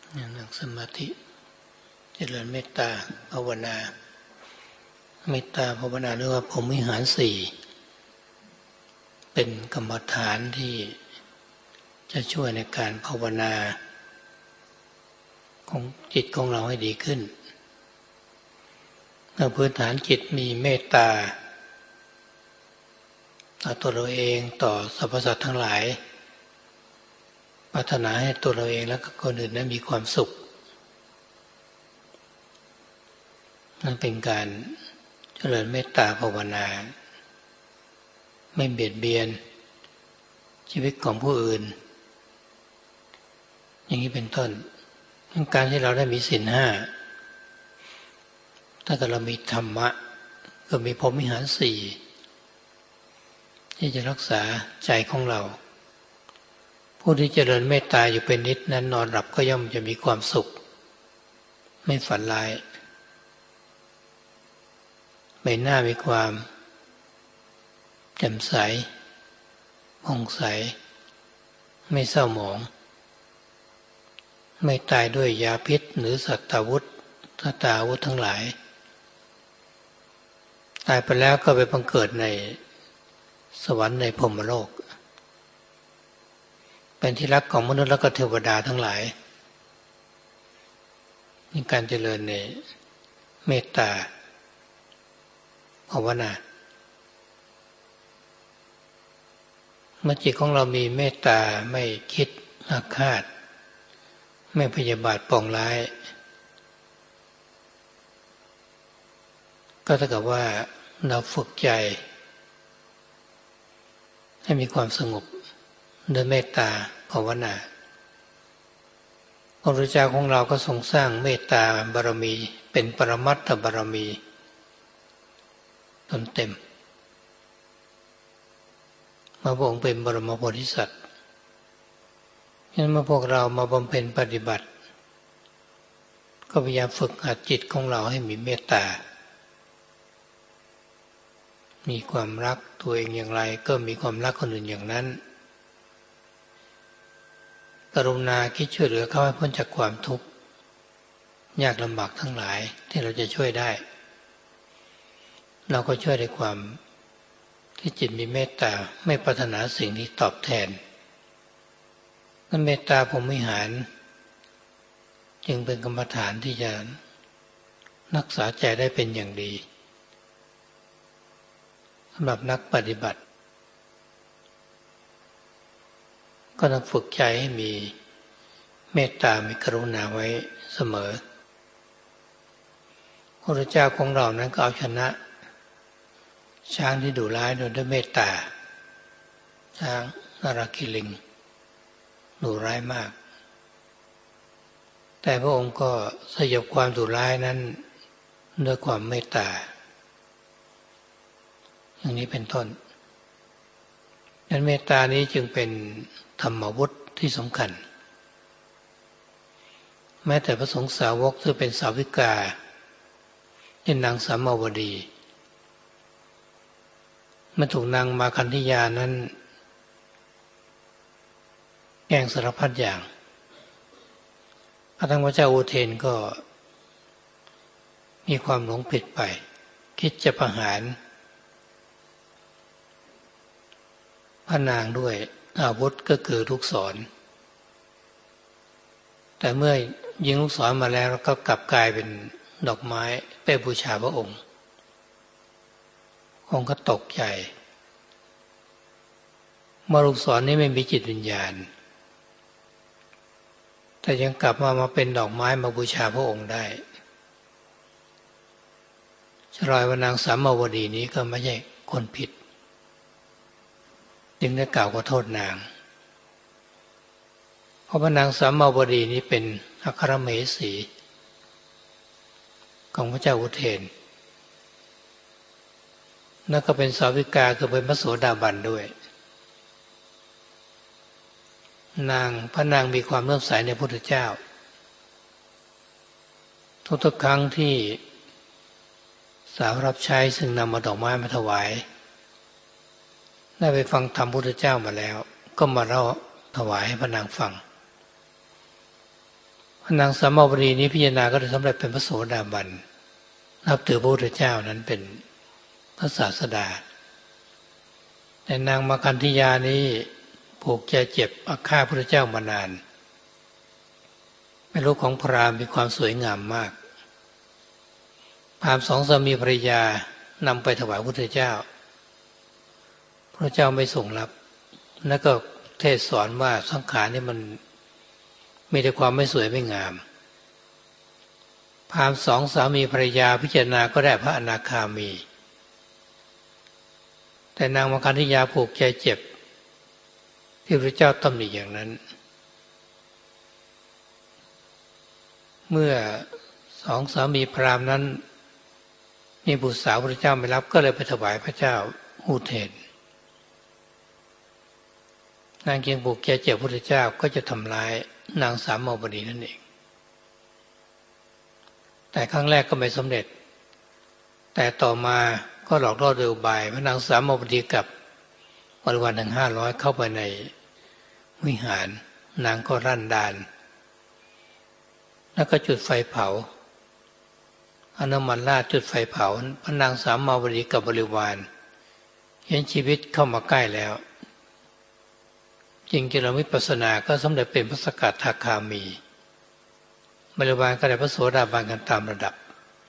นั่งสมาธิเจริญเมตตาภาวนาเมตตาภาวนาเรียกว่าพรหมวิหารสี่เป็นกรรมฐานที่จะช่วยในการภาวนาของจิตของเราให้ดีขึ้นถ้าพื้นฐานจิตมีเมตตาต่อตัวเราเองต่อสรรพสัตว์ทั้งหลายปรารถนาให้ตัวเราเองและคนอื่นนั้นมีความสุขนั่นเป็นการเจริญเมตตาภาวนาไม่เบียดเบียนชีวิตของผู้อื่นอย่างนี้เป็นต้นการที่เราได้มีศีลห้าถ้าเกิดเรามีธรรมะก็มีพรหมวิหารสี่ที่จะรักษาใจของเราผู้ที่เจริญเมตตาอยู่เป็นนิดนั้นนอนหลับก็ย่อมจะมีความสุขไม่ฝันร้ายใบหน้ามีความแจ่มใสผ่องใสไม่เศร้าหมองไม่ตายด้วยยาพิษหรือสัตว์วุธทั้งหลายตายไปแล้วก็ไปบังเกิดในสวรรค์ในพรหมโลกเป็นที่รักของมนุษย์และก็เทวดาทั้งหลายมีการเจริญในเมตตาภาวนาเมื่อจิตของเรามีเมตตาไม่คิดอาฆาตไม่พยาบาทปองร้ายก็เท่ากับว่าเราฝึกใจให้มีความสงบด้วยเมตตาภาวนาพระพุทธเจ้าของเราก็ทรงสร้างเมตตาบารมีเป็นปรมัตถบารมีตนเต็มมาพระองค์เป็นบรมโพธิสัตว์ฉะนั้นเมื่อพวกเรามาบำเพ็ญปฏิบัติก็พยายามฝึกหัดจิตของเราให้มีเมตตามีความรักตัวเองอย่างไรก็มีความรักคนอื่นอย่างนั้นกรุณาคิดช่วยเหลือเขาให้พ้นจากความทุกข์ยากลำบากทั้งหลายที่เราจะช่วยได้เราก็ช่วยด้วยความที่จิตมีเมตตาไม่ปรารถนาสิ่งที่ตอบแทนนั่นเมตตาพรหมวิหารจึงเป็นกรรมฐานที่จะรักษาใจได้เป็นอย่างดีสำหรับนักปฏิบัติก็ต้องฝึกใจให้มีเมตตามีกรุณาไว้เสมอพระพุทธเจ้าของเรานั้นก็เอาชนะช้างที่ดุร้ายด้วยเมตตาช้างนรคิลิงดุร้ายมากแต่พระองค์ก็สยบความดุร้ายนั้นด้วยความเมตตาอย่างนี้เป็นต้นดังนั้นเมตตานี้จึงเป็นธรรมวุฒิที่สำคัญแม้แต่พระสงฆ์สาวกซึ่งเป็นสาวิกาเช่นนางสามาวดีเมื่อถูกนางมาคันธิยานั้นแกล้งสารพัดอย่างพระทั้งพระเจ้าอุเทนก็มีความหลงผิดไปคิดจะประหารพระนางด้วยอาวุธก็คือลูกศรแต่เมื่อยิงลูกศรมาแล้วก็กลับกลายเป็นดอกไม้ไปบูชาพระองค์องค์ก็ตกใจเมื่อลูกศรนี้ไม่มีจิตวิญญาณแต่ยังกลับมาเป็นดอกไม้มาบูชาพระองค์ได้ชลอยว่านางสามาวดีนี้ก็ไม่ใช่คนผิดจึงได้กล่าวขอโทษนางเพราะว่านางสามาวดีนี้เป็นอัครมเหสีของพระเจ้าอุเทนแล้วก็เป็นสาวิกาคือเป็นพระโสดาบันด้วยพระนางมีความเลื่อมใสในพระพุทธเจ้าทุกครั้งที่สาวรับใช้ซึ่งนำมาดอกไม้มาถวายได้ไปฟังธรรมพระพุทธเจ้ามาแล้วก็มาเล่าถวายให้พระนางฟังพนางสามาวดีนี้พิจารณาก็ได้สำเร็จเป็นพระโสดาบันนับถือพระพุทธเจ้านั้นเป็นพระศาสดาแต่นางมาคันธยานี้ผูกใจเจ็บอาฆาตพระพุทธเจ้ามานานเป็นลูกของพราหมณ์มีความสวยงามมากพราหมณ์สองสามีภรรยานำไปถวายพระพุทธเจ้าพระเจ้าไม่ทรงรับแล้วก็เทศสอนว่าสังขารนี่มันมีแต่ความไม่สวยไม่งามพราหมณ์สองสามีภรรยาพิจารณาก็ได้พระอนาคามีแต่นางมังคันธยาผูกใจเจ็บที่พระเจ้าตำหนิอย่างนั้นเมื่อสองสามีพราหมณ์นั้นมีบุตรสาวพระเจ้าไม่รับก็เลยไปถวายพระเจ้าอุเทนนางเกียงผูกใจเจ็บพระเจ้าก็จะทำร้ายนางสามาวดีนั่นเองแต่ครั้งแรกก็ไม่สำเร็จแต่ต่อมาก็หลอกล่อโดยอุบายพระนางสามาวดีกับบริวารถึง500เข้าไปในวิหารนางก็รั่นดานแล้วก็จุดไฟเผาเอาน้ำมันราดจุดไฟเผาพระนางสามาวดีกับบริวารเห็นชีวิตเข้ามาใกล้แล้วจริงๆเราวิปัสสนาก็สำเร็จเป็นพระสกทาคามีบริวารก็ได้พระโสดาบันกันตามระดับ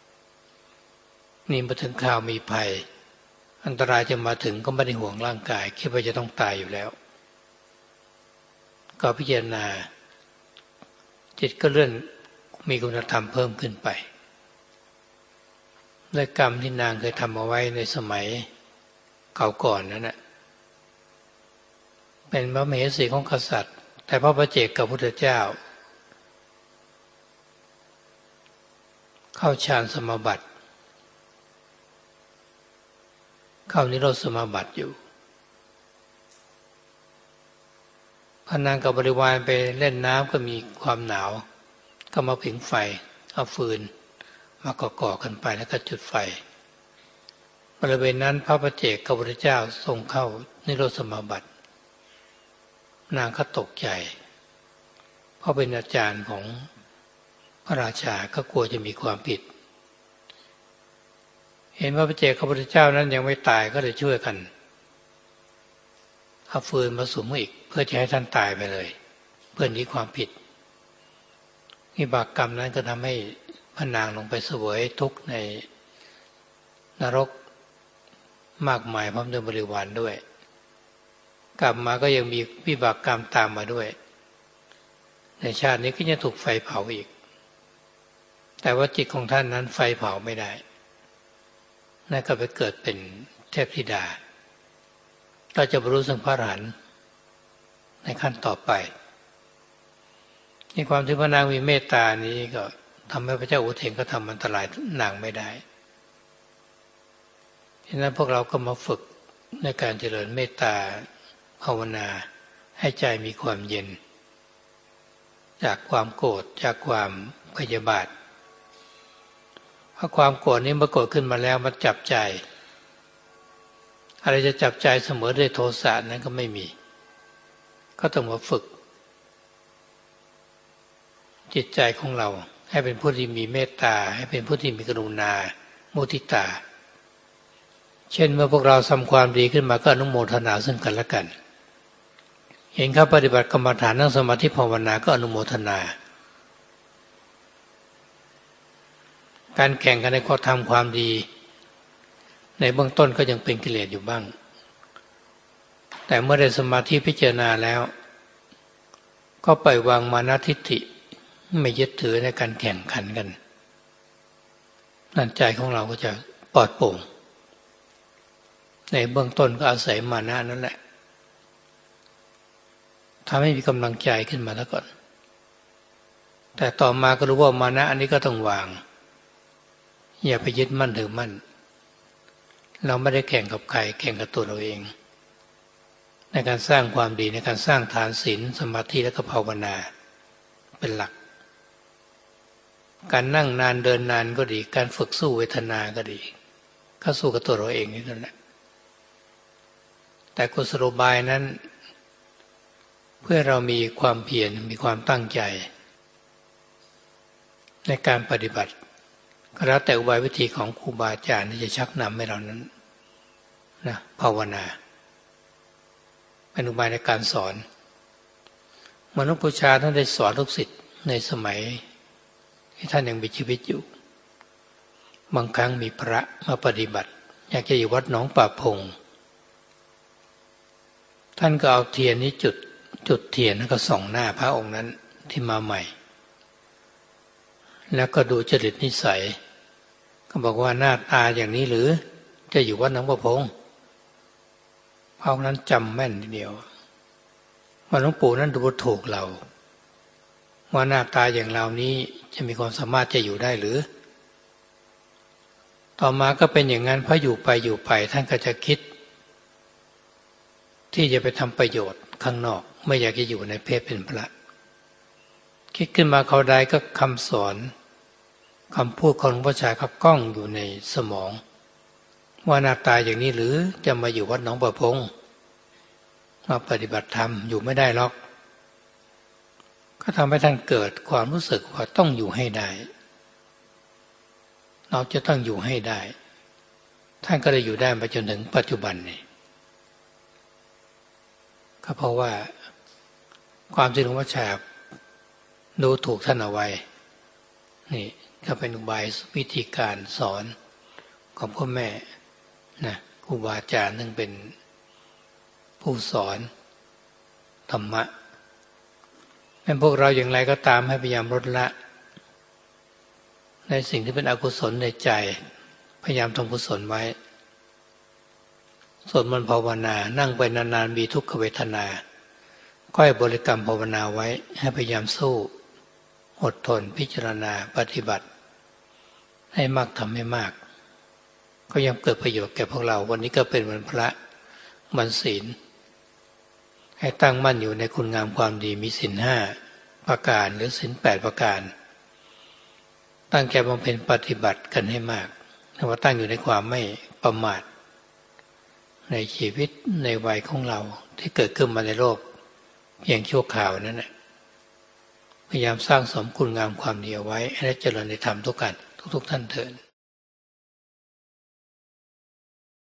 นี่มาถึงข่าวมีภัยอันตรายจะมาถึงก็ไม่ได้ห่วงร่างกายคิดว่าจะต้องตายอยู่แล้วก็พิจารณาจิตก็เลื่อนมีคุณธรรมเพิ่มขึ้นไปด้วยกรรมที่นางเคยทำเอาไว้ในสมัยเก่าก่อนนั้นนะเป็นพระมเหสีของกษัตริย์แต่พระปัจเจกกับพุทธเจ้าเข้าฌานสมาบัติเข้านิโรธสมาบัติอยู่พระนางกับบริวารไปเล่นน้ำก็มีความหนาวก็มาผิงไฟเอาฟืนมาก่อกันไปแล้วก็จุดไฟบริเวณนั้นพระปัจเจกกับพุทธเจ้าทรงเข้านิโรธสมาบัตินางก็ตกใจเพราะเป็นอาจารย์ของพระราชาก็กลัวจะมีความผิดเห็นพระปัจเจกพระพุทธเจ้านั้นยังไม่ตายก็เลยช่วยกันเอาฟืนมาสุมอีกเพื่อจะให้ท่านตายไปเลยเพื่อหนีความผิดวิบากกรรมนั้นก็ทำให้พระนางลงไปเสวยทุกข์ในนรกมากมายพร้อมด้วยบริวารด้วยกลับมาก็ยังมีวิบากกรรมตามมาด้วยในชาตินี้ก็จะถูกไฟเผาอีกแต่ว่าจิตของท่านนั้นไฟเผาไม่ได้นั่นก็ไปเกิดเป็นเทพธิดาก็จะบรรลุสังพระอรหันต์ในขั้นต่อไปในความที่พระนางมีเมตตานี้ก็ทำให้พระเจ้าอุเทนก็ทำอันตรายนางไม่ได้ฉะนั้นพวกเราก็มาฝึกในการเจริญเมตตาภาวนาให้ใจมีความเย็นจากความโกรธจากความพยาบาทเพราะความโกรธนี้เมื่อโกรธขึ้นมาแล้วมันจับใจอะไรจะจับใจเสมอด้วยโทสะนั้นก็ไม่มีก็ต้องมาฝึกจิตใจของเราให้เป็นผู้ที่มีเมตตาให้เป็นผู้ที่มีกรุณามุทิตาเช่นเมื่อพวกเราทำความดีขึ้นมาก็อนุโมทนาซึ่งกันและกันเห็นเขาปฏิบัติกรรมฐานนั่งสมาธิภาวนาก็อนุโมทนาการแข่งกันในข้อทำความดีในเบื้องต้นก็ยังเป็นกิเลสอยู่บ้างแต่เมื่อได้สมาธิพิจารณาแล้วก็ปล่อยวางมานะทิฏฐิไม่ยึดถือในการแข่งขันกันนั่นใจของเราก็จะปลอดโปร่งในเบื้องต้นก็อาศัยมานะนั่นแหละทำให้มีกำลังใจขึ้นมาแล้วก่อนแต่ต่อมาก็รู้ว่ามานะอันนี้ก็ต้องวางอย่าไปยึดมั่นถือมั่นเราไม่ได้แข่งกับใครแข่งกับตัวเราเองในการสร้างความดีในการสร้างฐานศีลสมาธิและก็ภาวนาเป็นหลักการนั่งนานเดินนานก็ดีการฝึกสู้เวทนาก็ดีก็สู้กับตัวเราเองนี่นั่นแหละแต่กุศโลบายนั้นเพื่อเรามีความเพียรมีความตั้งใจในการปฏิบัติก็แล้วแต่อุบายวิธีของครูบาอาจารย์ที่จะชักนำให้เรานั้นนะภาวนาเป็นอุบายในการสอนมนุษย์ปูชาท่านได้สอนลูกศิษย์ในสมัยที่ท่านยังมีชีวิตอยู่บางครั้งมีพระมาปฏิบัติอยากจะอยู่วัดหนองป่าพงท่านก็เอาเทียนนี้จุดเทียนแล้วก็ส่องหน้าพระองค์นั้นที่มาใหม่แล้วก็ดูจริตนิสัยก็บอกว่าหน้าตาอย่างนี้หรือจะอยู่วัดหนองป่าพงพระองค์นั้นจำแม่นทีเดียวว่าหลวงปู่นั้นดูถูกเราว่าหน้าตาอย่างเรานี้จะมีความสามารถจะอยู่ได้หรือต่อมาก็เป็นอย่างนั้นพออยู่ไปท่านก็จะคิดที่จะไปทำประโยชน์ข้างนอกไม่อยากจะอยู่ในเพศเป็นพระคิดขึ้นมาเขาใดก็คำสอนคำพูดของหลวงพ่อชาครับก้องอยู่ในสมองว่าหน้าตาอย่างนี้หรือจะมาอยู่วัดหนองประพงมาปฏิบัติธรรมอยู่ไม่ได้หรอกก็ทำให้ท่านเกิดความรู้สึกว่าต้องอยู่ให้ได้เราจะต้องอยู่ให้ได้ท่านก็ได้อยู่ได้มาจนถึงปัจจุบันนี้ก็เพราะว่าความที่หลวงพ่อชาดูถูกท่านเอาไว้นี่ก็เป็นอุบายวิธีการสอนของพ่อแม่นะครูบาอาจารย์ซึ่งเป็นผู้สอนธรรมะเป็นพวกเราอย่างไรก็ตามให้พยายามลดละในสิ่งที่เป็นอกุศลในใจพยายามทำกุศลไว้สวดมนต์ภาวนานั่งไปนานๆมีทุกขเวทนาก็ให้บริกรรมภาวนาไว้ให้พยายามสู้อดทนพิจารณาปฏิบัติให้มากทำให้มากก็ยังเกิดประโยชน์แก่พวกเราวันนี้ก็เป็นวันพระวันศีลให้ตั้งมั่นอยู่ในคุณงามความดีมีศีล5ประการหรือศีล8ประการตั้งใจบำเพ็ญปฏิบัติกันให้มากแต่ว่าตั้งอยู่ในความไม่ประมาทในชีวิตในวัยของเราที่เกิดขึ้นมาในโลกเพียงชั่วคราวนั้นนะพยายามสร้างสมคุณงามความดีเอาไว้ให้ได้เจริญในธรรมทุกท่านเถิด